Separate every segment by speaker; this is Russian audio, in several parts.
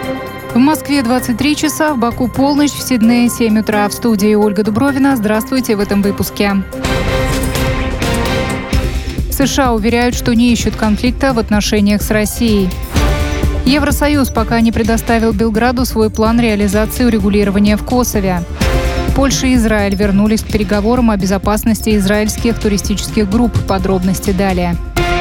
Speaker 1: В Москве 23 часа, в Баку полночь, в Сиднее 7 утра. В студии Ольга Дубровина. Здравствуйте в этом выпуске. США уверяют, что не ищут конфликта в отношениях с Россией. Евросоюз пока не предоставил Белграду свой план реализации урегулирования в Косове. Польша и Израиль вернулись к переговорам о безопасности израильских туристических групп. Подробности далее.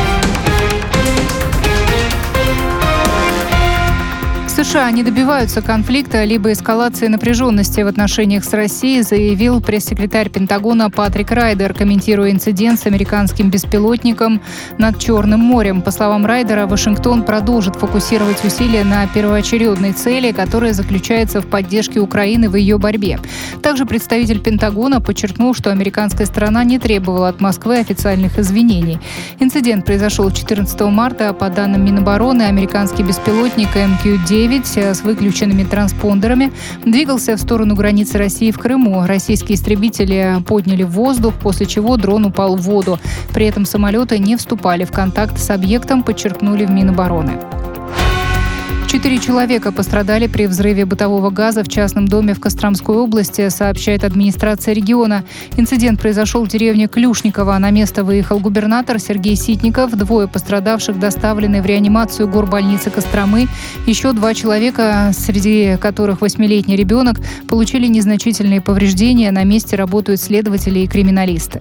Speaker 1: США не добиваются конфликта либо эскалации напряженности в отношениях с Россией, заявил пресс-секретарь Пентагона Патрик Райдер, комментируя инцидент с американским беспилотником над Черным морем. По словам Райдера, Вашингтон продолжит фокусировать усилия на первоочередной цели, которая заключается в поддержке Украины в ее борьбе. Также представитель Пентагона подчеркнул, что американская сторона не требовала от Москвы официальных извинений. Инцидент произошел 14 марта. По данным Минобороны, американский беспилотник МК-9 с выключенными транспондерами двигался в сторону границы России в Крыму. Российские истребители подняли в воздух, после чего дрон упал в воду. При этом самолеты не вступали в контакт с объектом, подчеркнули в Минобороны. 4 человека пострадали при взрыве бытового газа в частном доме в Костромской области, сообщает администрация региона. Инцидент произошел в деревне Клюшниково. На место выехал губернатор Сергей Ситников. 2 пострадавших доставлены в реанимацию горбольницы Костромы. Еще 2 человека, среди которых 8-летний ребенок, получили незначительные повреждения. На месте работают следователи и криминалисты.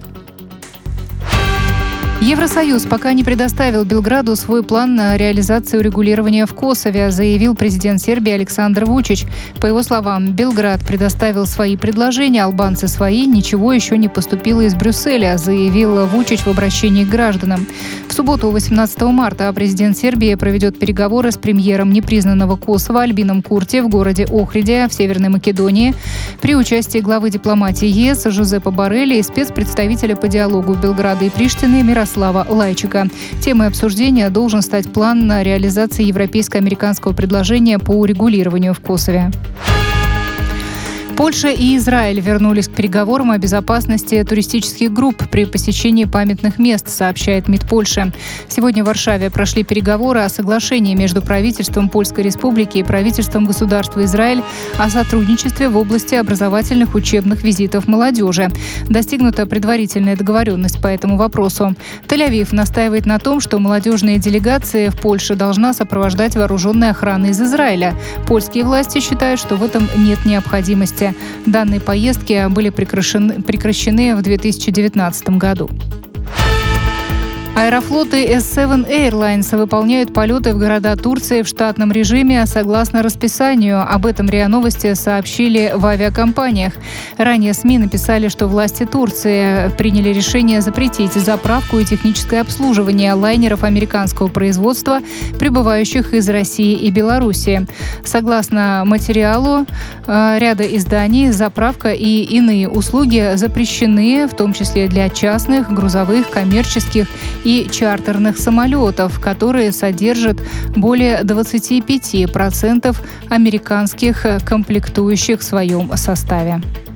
Speaker 1: Евросоюз пока не предоставил Белграду свой план на реализацию урегулирования в Косове, заявил президент Сербии Александр Вучич. По его словам, Белград предоставил свои предложения, албанцы свои, ничего еще не поступило из Брюсселя, заявил Вучич в обращении к гражданам. В субботу, 18 марта, президент Сербии проведет переговоры с премьером непризнанного Косово Альбином Курти в городе Охриде в Северной Македонии при участии главы дипломатии ЕС Жозепа Боррелли и спецпредставителя по диалогу Белграда и Приштины Мирослава Лайчика. Темой обсуждения должен стать план на реализацию европейско-американского предложения по урегулированию в Косове. Польша и Израиль вернулись к переговорам о безопасности туристических групп при посещении памятных мест, сообщает МИД Польши. Сегодня в Варшаве прошли переговоры о соглашении между правительством Польской Республики и правительством государства Израиль о сотрудничестве в области образовательных учебных визитов молодежи. Достигнута предварительная договоренность по этому вопросу. Тель-Авив настаивает на том, что молодежные делегации в Польше должна сопровождать вооруженная охрана из Израиля. Польские власти считают, что в этом нет необходимости. Данные поездки были прекращены в 2019 году. Аэрофлоты S7 Airlines выполняют полеты в города Турции в штатном режиме согласно расписанию. Об этом РИА Новости сообщили в авиакомпаниях. Ранее СМИ написали, что власти Турции приняли решение запретить заправку и техническое обслуживание лайнеров американского производства, прибывающих из России и Белоруссии. Согласно материалу ряда изданий, заправка и иные услуги запрещены, в том числе для частных, грузовых, коммерческих и чартерных самолетов, которые содержат более 25% американских комплектующих в своем составе.